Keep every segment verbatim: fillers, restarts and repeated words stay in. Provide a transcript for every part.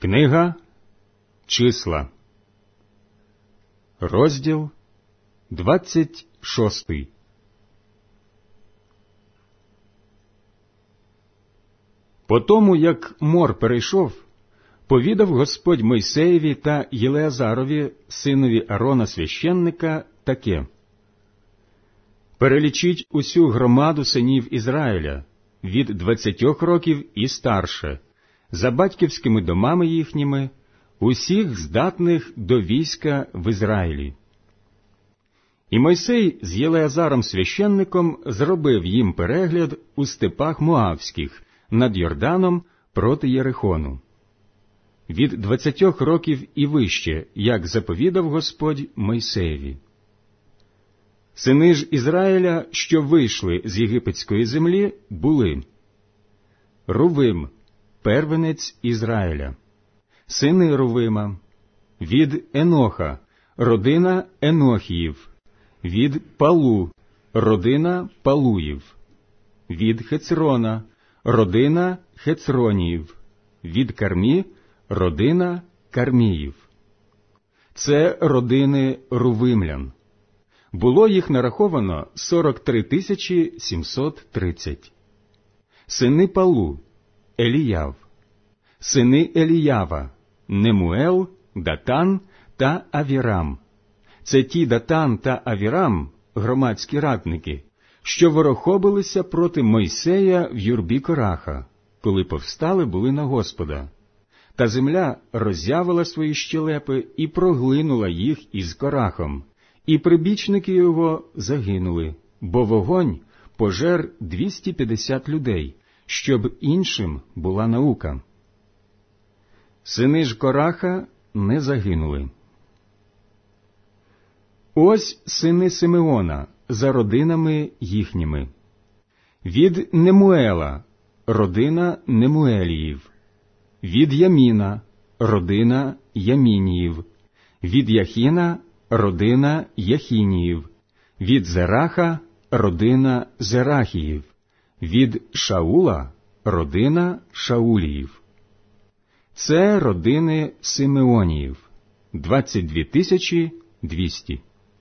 Книга Числа, розділ двадцять шостий. По тому, як мор перейшов, повідав Господь Мойсеєві та Єлеазарові, синові Арона священника, таке: «Перелічіть усю громаду синів Ізраїля від двадцятьох років і старше, за батьківськими домами їхніми, усіх здатних до війська в Ізраїлі». І Мойсей з Єлеазаром священником зробив їм перегляд у степах Моавських над Йорданом проти Єрихону. Від двадцятьох років і вище, як заповідав Господь Мойсеєві. Сини ж Ізраїля, що вийшли з єгипетської землі, були: Рувим, первенець Ізраїля, сини Рувима, від Еноха, родина Енохіїв, від Палу, родина Палуїв, від Хецрона, родина Хецроніїв, від Кармі, родина Карміїв. Це родини рувимлян. Було їх нараховано сорок три тисячі сімсот тридцять. Сини Палу, Еліяв, сини Еліява, Немуел, Датан та Авірам. Це ті Датан та Авірам, громадські радники, що ворохобилися проти Мойсея в юрбі Кораха, коли повстали були на Господа. Та земля роззявила свої щелепи і проглинула їх із Корахом, і прибічники його загинули, бо вогонь пожер двісті п'ятдесят людей, щоб іншим була наука. Сини ж Кораха не загинули. Ось сини Симеона за родинами їхніми. Від Немуела, родина Немуеліїв. Від Яміна, родина Ямініїв. Від Яхіна, родина Яхініїв. Від Зераха, родина Зерахіїв. Від Шаула, родина Шауліїв. Це родини Симеоніїв, двадцять дві тисячі двісті.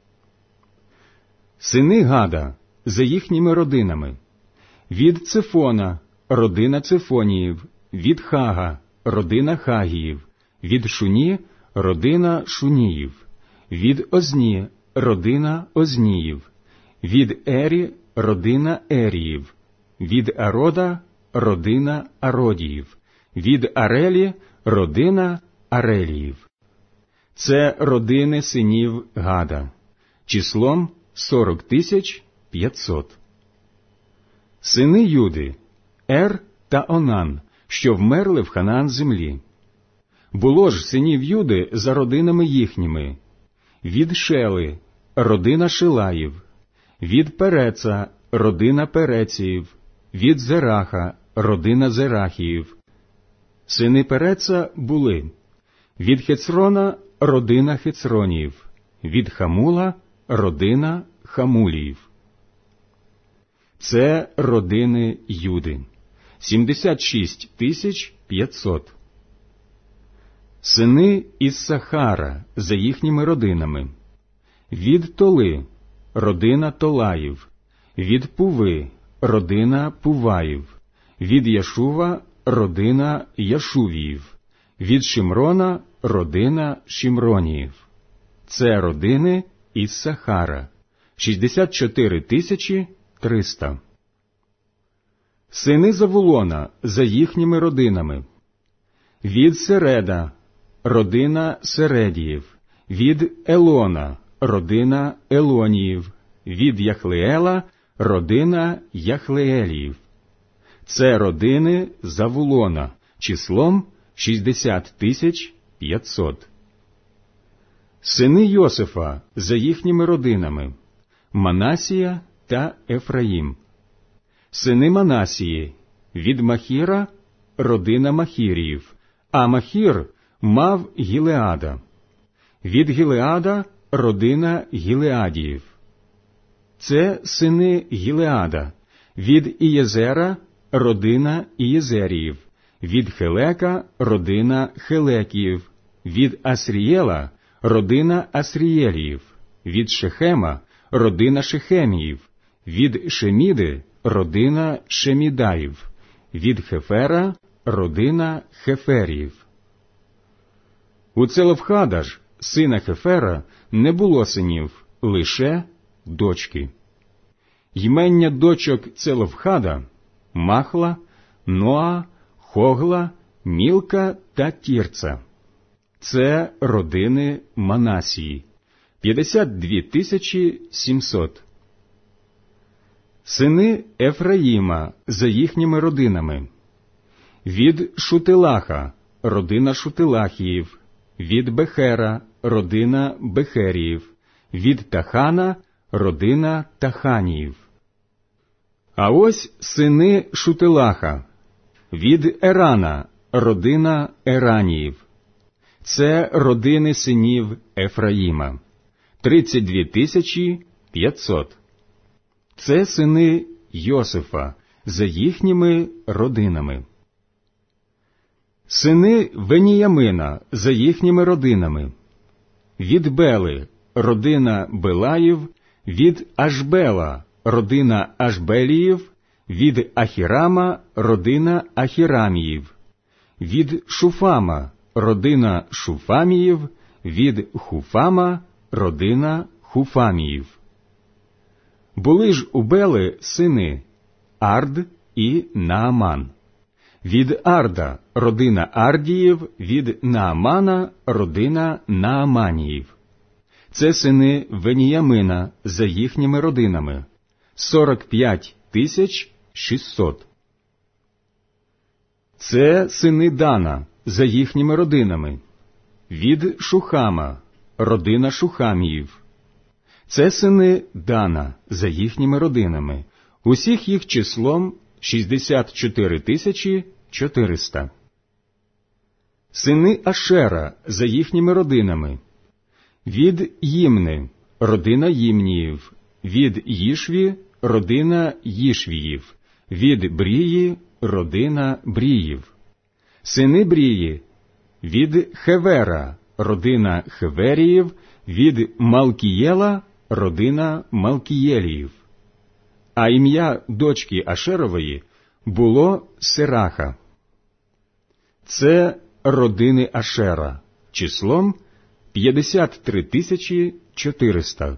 Сини Гада за їхніми родинами. Від Цифона, родина Цифоніїв. Від Хага, родина Хагіїв. Від Шуні, родина Шуніїв. Від Озні, родина Озніїв. Від Ері, родина Еріїв. Від Арода, родина Ародіїв. Від Арелі, родина Ареліїв. Це родини синів Гада, числом сорок тисяч п'ятсот. Сини Юди, Ер та Онан, що вмерли в Ханаан землі. Було ж синів Юди за родинами їхніми. Від Шели, родина Шилаїв. Від Переца, родина Переціїв. Від Зераха, родина Зерахіїв. Сини Переца були: від Хецрона, родина Хецроніїв. Від Хамула, родина Хамуліїв. Це родини Юди, сімдесят шість тисяч п'ятсот. Сини Іссахара за їхніми родинами. Від Толи, родина Толаїв. Від Пуви, родина Пуваїв. Від Яшува, родина Яшувіїв. Від Шимрона, родина Шимроніїв. Це родини Іссахара, шістдесят чотири тисячі триста. Сини Завулона за їхніми родинами. Від Середа, родина Середіїв. Від Елона, родина Елоніїв. Від Яхлеела, родина Яхлееліїв. Це родини Завулона, числом шістдесят тисяч п'ятсот. Сини Йосифа за їхніми родинами. Манасія та Ефраїм. Сини Манасії. Від Махіра, родина Махіріїв, а Махір мав Гілеада. Від Гілеада, родина Гілеадіїв. Це сини Гілеада. Від Ієзера, родина Ієзеріїв. від Хелека – родина Хелекіїв, від Асрієла – родина Асрієліїв, від Шехема – родина Шехеміїв, від Шеміди – родина Шемідаїв, від Хефера – родина Хеферіїв. У Целофхада ж, сина Хефера, не було синів, лише дочки. Ймення дочок Целофхада – Махла, Ноа, Хогла, Мілка та Тірца. Це родини Манасії – п'ятдесят дві тисячі сімсот. Сини Ефраїма за їхніми родинами. Від Шутилаха – родина Шутилахіїв, від Бехера – родина Бехеріїв, від Тахана – родина Таханіїв. А ось сини Шутилаха. Від Ерана – родина Ераніїв. Це родини синів Ефраїма – тридцять дві тисячі п'ятсот. Це сини Йосифа за їхніми родинами. Сини Веніямина за їхніми родинами. Від Бели – родина Белаїв, від Ашбела – родина Ашбеліїв, від Ахірама – родина Ахіраміїв, від Шуфама – родина Шуфаміїв, від Хуфама – родина Хуфаміїв. Були ж у Бели сини Ард і Нааман. Від Арда – родина Ардіїв, від Наамана – родина Нааманіїв. Це сини Веніямина за їхніми родинами – сорок п'ять тисяч шістсот. Це сини Дана за їхніми родинами. Від Шухама – родина Шухаміїв. Це сини Дана за їхніми родинами. Усіх їх числом шістдесят чотири тисячі чотириста. Сини Ашера за їхніми родинами. Від Їмни – родина Їмніїв, від Їшві – родина Їшвіїв, від Брії – родина Бріїв. Сини Брії. Від Хевера – родина Хеверіїв, від Малкієла – родина Малкієліїв. А ім'я дочки Ашерової було Сераха. Це родини Ашера, числом п'ятдесят три тисячі чотириста.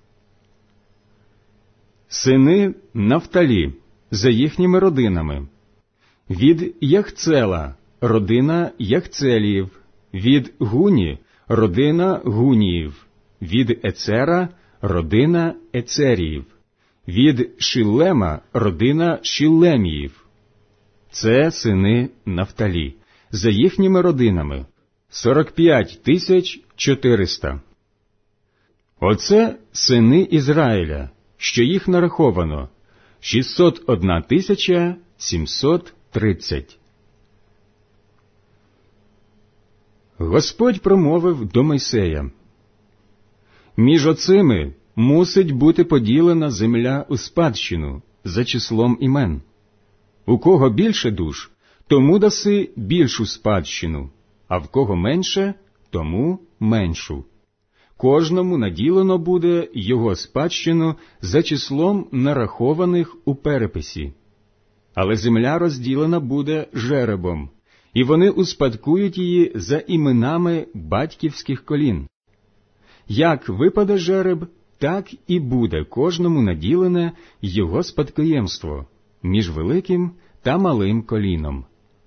Сини Нафталі за їхніми родинами. Від Яхцела – родина Яхцеліїв, від Гуні – родина Гуніїв, від Ецера – родина Ецеріїв, від Шиллема – родина Шиллеміїв. Це сини Нафталі за їхніми родинами – сорок п'ять тисяч чотириста. Оце сини Ізраїля, що їх нараховано – шістсот одна тисяча сімсот тридцять. Господь промовив до Мойсея: «Між оцими мусить бути поділена земля у спадщину за числом імен. У кого більше душ, тому даси більшу спадщину, а в кого менше, тому меншу. Кожному наділено буде його спадщину за числом нарахованих у переписі. Але земля розділена буде жеребом, і вони успадкують її за іменами батьківських колін. Як випаде жереб, так і буде кожному наділене його спадкоємство між великим та малим коліном».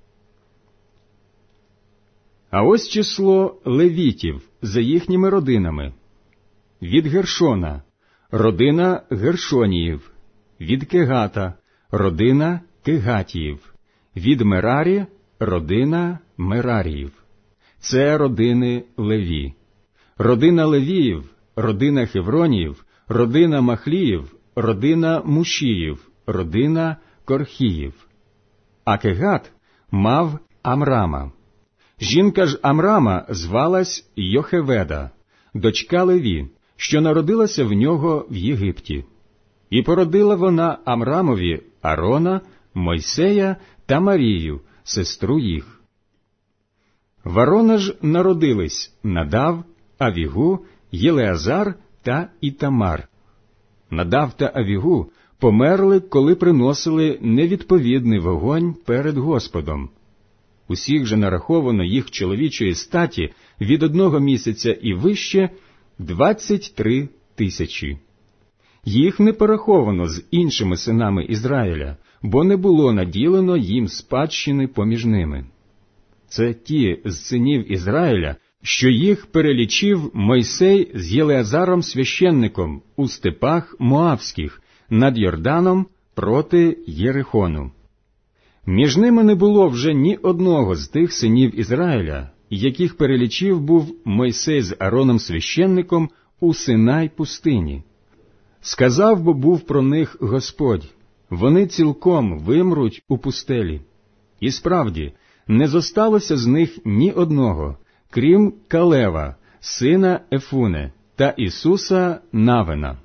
А ось число левітів за їхніми родинами. Від Гершона – родина Гершоніїв, від Кегата – родина Кегатіїв, від Мерарі – родина Мераріїв. Це родини Леві. Родина Левіїв, родина Хевроніїв, родина Махліїв, родина Мушіїв, родина Корхіїв. А Кегат мав Амрама. Жінка ж Амрама звалась Йохеведа, дочка Леві, що народилася в нього в Єгипті. І породила вона Амрамові Арона, Мойсея та Марію сестру їх. В Аарона ж народились Надав, Авігу, Єлеазар та Ітамар. Надав та Авігу померли, коли приносили невідповідний вогонь перед Господом. Усіх же нараховано їх чоловічої статі від одного місяця і вище двадцять три тисячі. Їх не пораховано з іншими синами Ізраїля, бо не було наділено їм спадщини поміж ними. Це ті з синів Ізраїля, що їх перелічив Мойсей з Єлеазаром священником у степах Моавських над Йорданом проти Єрихону. Між ними не було вже ні одного з тих синів Ізраїля, яких перелічив був Мойсей з Аароном священником у Синай пустині. Сказав бо був про них Господь: вони цілком вимруть у пустелі. І справді, не зосталося з них ні одного, крім Калева, сина Ефуне, та Ісуса Навина.